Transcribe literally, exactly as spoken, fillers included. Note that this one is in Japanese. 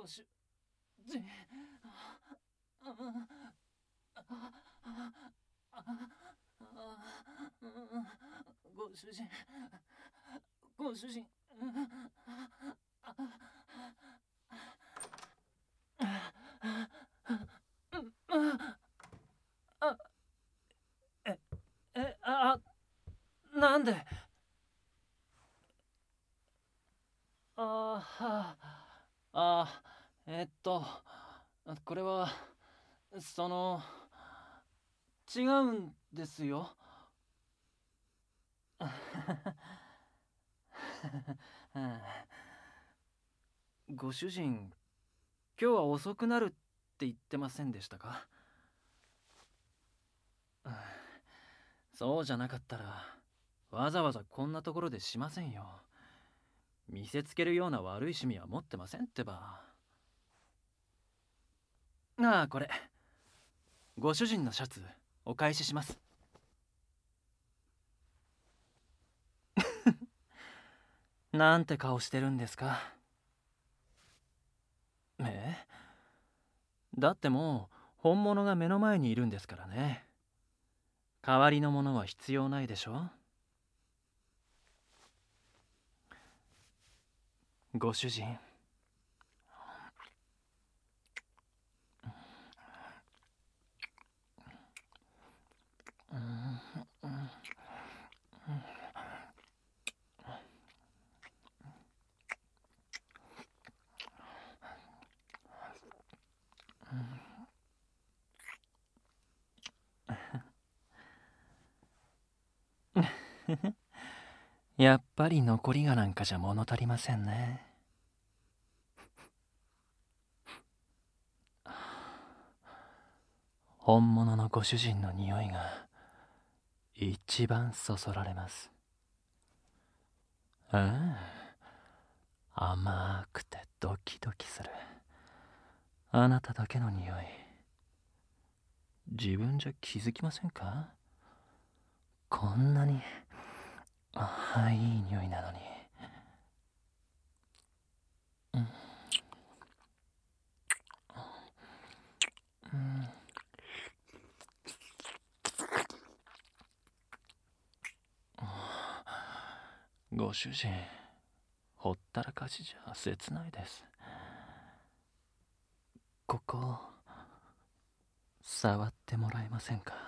ご主人、ご主人、ご主人、え、え、あ、なんで？ああ、あ、えっと、これは、その、違うんですよ。ご主人、今日は遅くなるって言ってませんでしたか？そうじゃなかったらわざわざこんなところでしませんよ。見せつけるような悪い趣味は持ってませんってば。ああ、これご主人のシャツお返しします。なんて顔してるんですか？え？だってもう本物が目の前にいるんですからね。代わりのものは必要ないでしょ。ご主人、やっぱり残りがなんかじゃ物足りませんね。本物のご主人の匂いが一番そそられます。ああ、甘くてドキドキするあなただけの匂い、自分じゃ気づきませんか？こんなにあいい匂いなのに。うん、うん、ご主人、ほったらかしじゃ切ないです。ここ触ってもらえませんか？